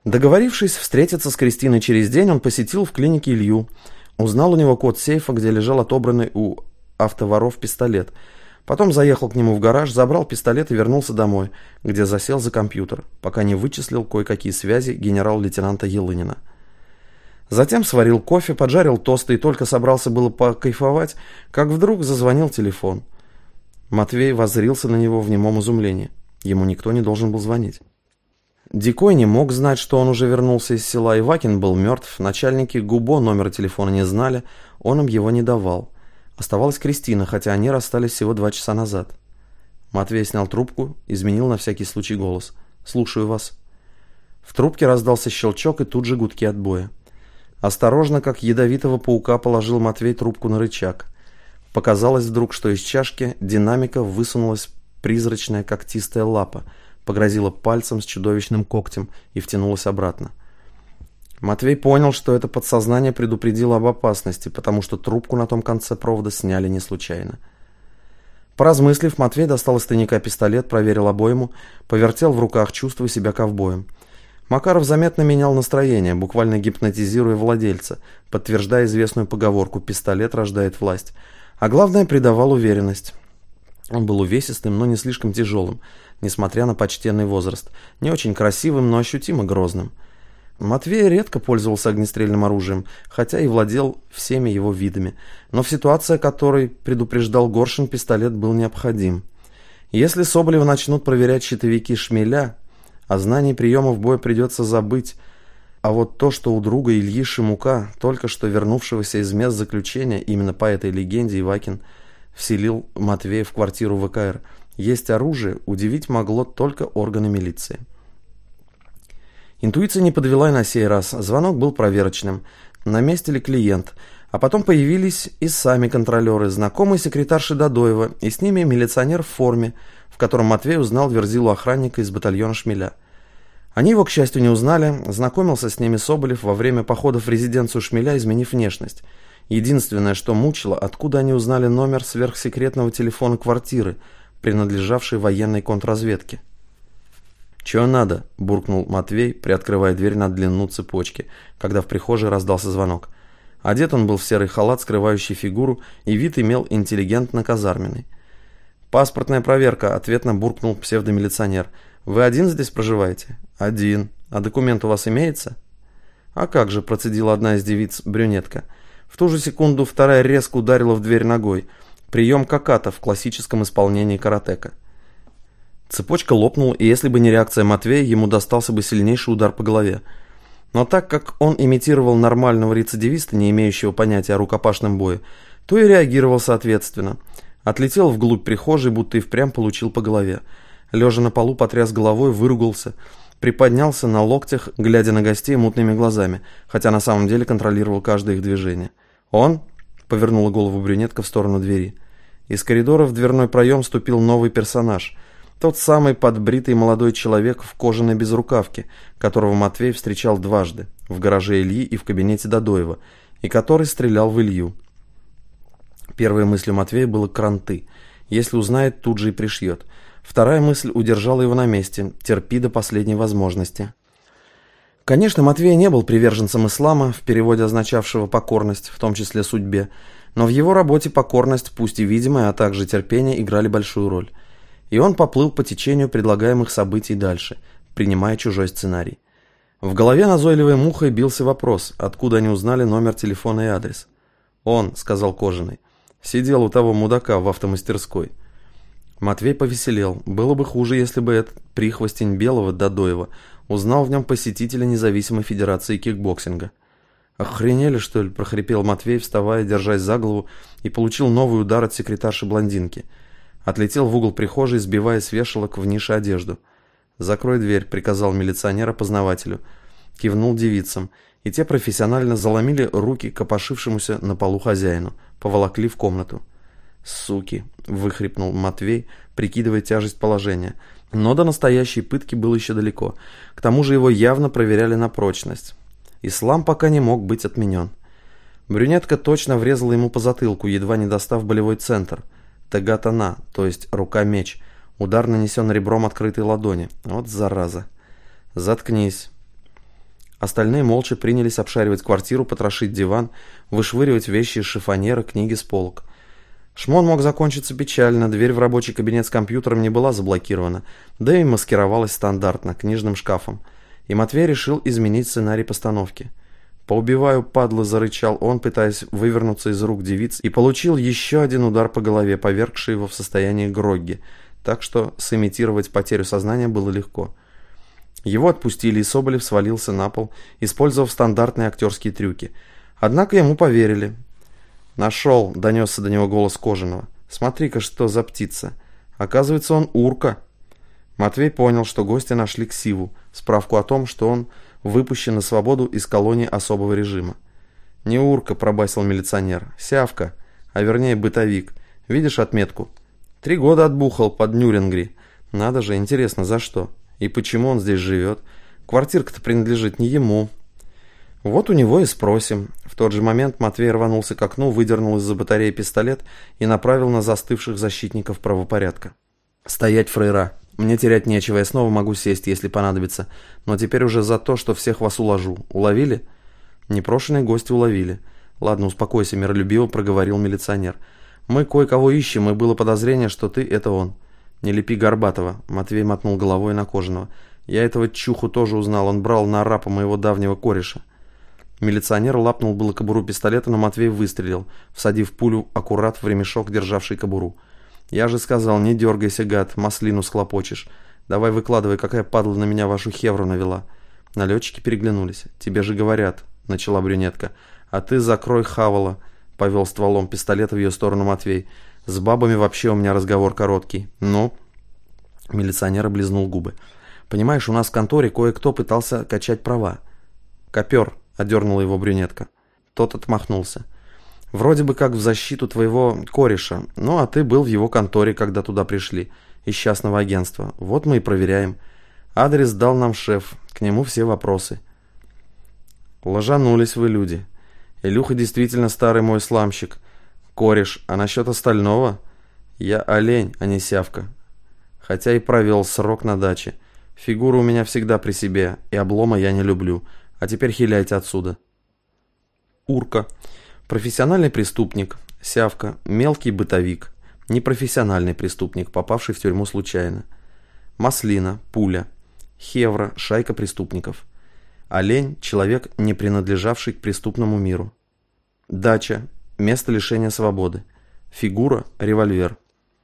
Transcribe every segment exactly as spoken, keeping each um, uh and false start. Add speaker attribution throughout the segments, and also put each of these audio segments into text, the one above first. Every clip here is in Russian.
Speaker 1: Договорившись встретиться с Кристиной через день, он посетил в клинике Илью, узнал у него код сейфа, где лежал отобранный у автоворов пистолет. Потом заехал к нему в гараж, забрал пистолет и вернулся домой, где засел за компьютер, пока не вычислил кое-какие связи генерал-лейтенанта Елынина. Затем сварил кофе, поджарил тосты и только собрался было покайфовать, как вдруг зазвонил телефон. Матвей воззрился на него в немом изумлении. Ему никто не должен был звонить. Дикой не мог знать, что он уже вернулся из села. Ивакин был мертв, начальники ГУБО номера телефона не знали, он им его не давал. Оставалась Кристина, хотя они расстались всего два часа назад. Матвей снял трубку, изменил на всякий случай голос. «Слушаю вас». В трубке раздался щелчок и тут же гудки отбоя. Осторожно, как ядовитого паука, положил Матвей трубку на рычаг. Показалось вдруг, что из чашки динамика высунулась призрачная когтистая лапа, погрозила пальцем с чудовищным когтем и втянулась обратно. Матвей понял, что это подсознание предупредило об опасности, потому что трубку на том конце провода сняли не случайно. Поразмыслив, Матвей достал из тайника пистолет, проверил обойму, повертел в руках, чувствуя себя ковбоем. Макаров заметно менял настроение, буквально гипнотизируя владельца, подтверждая известную поговорку «пистолет рождает власть», а главное, придавал уверенность. Он был увесистым, но не слишком тяжелым, несмотря на почтенный возраст, не очень красивым, но ощутимо грозным. Матвей редко пользовался огнестрельным оружием, хотя и владел всеми его видами, но в ситуации, о которой предупреждал Горшин, пистолет был необходим. Если Соболева начнут проверять щитовики Шмеля, о знании приемов боя придется забыть, а вот то, что у друга Ильи Шимука, только что вернувшегося из мест заключения, именно по этой легенде Ивакин вселил Матвея в квартиру ВКР, есть оружие, удивить могло только органы милиции. Интуиция не подвела и на сей раз. Звонок был проверочным. На месте ли клиент? А потом появились и сами контролеры, знакомые секретарши Додоева, и с ними милиционер в форме, в котором Матвей узнал верзилу охранника из батальона Шмеля. Они его, к счастью, не узнали. Знакомился с ними Соболев во время походов в резиденцию Шмеля, изменив внешность. Единственное, что мучило, откуда они узнали номер сверхсекретного телефона квартиры, принадлежавшей военной контрразведке. «Чего надо?» – буркнул Матвей, приоткрывая дверь на длину цепочки, когда в прихожей раздался звонок. Одет он был в серый халат, скрывающий фигуру, и вид имел интеллигентно-казарменный. «Паспортная проверка», – ответно буркнул псевдомилиционер. «Вы один здесь проживаете?» «Один. А документ у вас имеется?» «А как же», – процедила одна из девиц, брюнетка. В ту же секунду вторая резко ударила в дверь ногой. Прием каката в классическом исполнении каратека. Цепочка лопнула, и если бы не реакция Матвея, ему достался бы сильнейший удар по голове. Но так как он имитировал нормального рецидивиста, не имеющего понятия о рукопашном бое, то и реагировал соответственно. Отлетел вглубь прихожей, будто и впрямь получил по голове. Лежа на полу, потряс головой, выругался, приподнялся на локтях, глядя на гостей мутными глазами, хотя на самом деле контролировал каждое их движение. «Он?» — повернула голову брюнетка в сторону двери. Из коридора в дверной проем вступил новый персонаж — тот самый подбритый молодой человек в кожаной безрукавке, которого Матвей встречал дважды, в гараже Ильи и в кабинете Додоева, и который стрелял в Илью. Первой мыслью Матвея было кранты. Если узнает, тут же и пришьет. Вторая мысль удержала его на месте, терпи до последней возможности. Конечно, Матвей не был приверженцем ислама, в переводе означавшего покорность, в том числе судьбе, но в его работе покорность, пусть и видимая, а также терпение играли большую роль. И он поплыл по течению предлагаемых событий дальше, принимая чужой сценарий. В голове назойливой мухой бился вопрос, откуда они узнали номер телефона и адрес. «Он», — сказал Кожаный, — «сидел у того мудака в автомастерской». Матвей повеселел. Было бы хуже, если бы этот прихвостень Белого, Додоева, узнал в нем посетителя независимой федерации кикбоксинга. «Охренели, что ли?» — прохрипел Матвей, вставая, держась за голову, и получил новый удар от секретарши-блондинки. Отлетел в угол прихожей, сбивая с вешалок в нише одежду. «Закрой дверь», — приказал милиционер опознавателю. Кивнул девицам, и те профессионально заломили руки копошившемуся на полу хозяину, поволокли в комнату. «Суки!» — выхрипнул Матвей, прикидывая тяжесть положения. Но до настоящей пытки было еще далеко. К тому же его явно проверяли на прочность. Ислам пока не мог быть отменен. Брюнетка точно врезала ему по затылку, едва не достав болевой центр. Тагатана, то есть рука-меч. Удар нанесен ребром открытой ладони. Вот зараза. «Заткнись». Остальные молча принялись обшаривать квартиру, потрошить диван, вышвыривать вещи из шифоньера, книги с полок. Шмон мог закончиться печально, дверь в рабочий кабинет с компьютером не была заблокирована, да и маскировалась стандартно, книжным шкафом. И Матвей решил изменить сценарий постановки. «Поубиваю, падлы», — зарычал он, пытаясь вывернуться из рук девиц, и получил еще один удар по голове, повергший его в состояние грогги, так что сымитировать потерю сознания было легко. Его отпустили, и Соболев свалился на пол, использовав стандартные актерские трюки. Однако ему поверили. «Нашел», — донесся до него голос Кожаного. «Смотри-ка, что за птица. Оказывается, он урка». Матвей понял, что гости нашли ксиву, справку о том, что он выпущен на свободу из колонии особого режима. «Не урка», — пробасил милиционер, — «сявка, а вернее бытовик. Видишь отметку? Три года отбухал под Нюрнбергом. Надо же, интересно, за что? И почему он здесь живет? Квартирка-то принадлежит не ему». «Вот у него и спросим». В тот же момент Матвей рванулся к окну, выдернул из-за батареи пистолет и направил на застывших защитников правопорядка. «Стоять, фрейра! Мне терять нечего, я снова могу сесть, если понадобится. Но теперь уже за то, что всех вас уложу. Уловили?» Непрошенные гости уловили. «Ладно, успокойся», — миролюбиво проговорил милиционер. «Мы кое-кого ищем, и было подозрение, что ты — это он». «Не лепи Горбатова», — Матвей мотнул головой на Кожаного. «Я этого чуху тоже узнал, он брал на рапа моего давнего кореша». Милиционер лапнул было кобуру пистолета, но Матвей выстрелил, всадив пулю аккурат в ремешок, державший кобуру. «Я же сказал, не дергайся, гад, маслину схлопочешь. Давай выкладывай, какая падла на меня вашу хевру навела». Налетчики переглянулись. «Тебе же говорят», — начала брюнетка. «А ты закрой хавала», — повел стволом пистолета в ее сторону Матвей. «С бабами вообще у меня разговор короткий». «Ну?» Милиционер облизнул губы. «Понимаешь, у нас в конторе кое-кто пытался качать права». «Копер», — одернула его брюнетка. Тот отмахнулся. «Вроде бы как в защиту твоего кореша. Ну, а ты был в его конторе, когда туда пришли, из частного агентства. Вот мы и проверяем. Адрес дал нам шеф, к нему все вопросы». «Ложанулись вы, люди. Илюха действительно старый мой сламщик. Кореш, а насчет остального? Я олень, а не сявка. Хотя и провел срок на даче. Фигура у меня всегда при себе, и облома я не люблю. А теперь хиляйте отсюда». Урка. Профессиональный преступник. Сявка. Мелкий бытовик. Непрофессиональный преступник, попавший в тюрьму случайно. Маслина. Пуля. Хевра. Шайка преступников. Олень. Человек, не принадлежавший к преступному миру. Дача. Место лишения свободы. Фигура. Револьвер.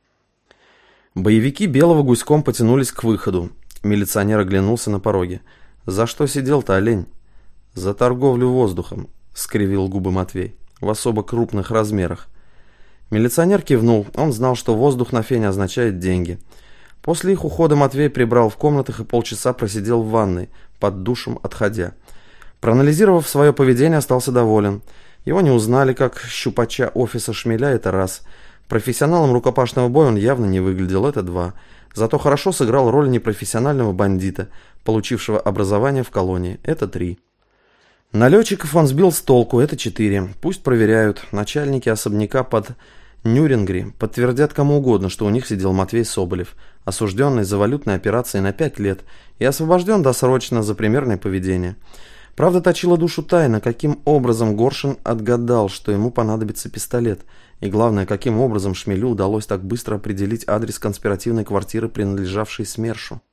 Speaker 1: Боевики Белого гуськом потянулись к выходу. Милиционер оглянулся на пороге. «За что сидел-то, олень?» «За торговлю воздухом», — скривил губы Матвей, — «в особо крупных размерах». Милиционер кивнул, он знал, что воздух на фене означает деньги. После их ухода Матвей прибрал в комнатах и полчаса просидел в ванной, под душем отходя. Проанализировав свое поведение, остался доволен. Его не узнали как щупача офиса Шмеля, это раз. Профессионалом рукопашного боя он явно не выглядел, это два. Зато хорошо сыграл роль непрофессионального бандита, получившего образование в колонии, это три. Налетчиков он сбил с толку, это четыре. Пусть проверяют. Начальники особняка под Нюрнбергом подтвердят кому угодно, что у них сидел Матвей Соболев, осужденный за валютные операции на пять лет и освобожден досрочно за примерное поведение. Правда, точила душу тайна, каким образом Горшин отгадал, что ему понадобится пистолет, и главное, каким образом Шмелю удалось так быстро определить адрес конспиративной квартиры, принадлежавшей СМЕРШу.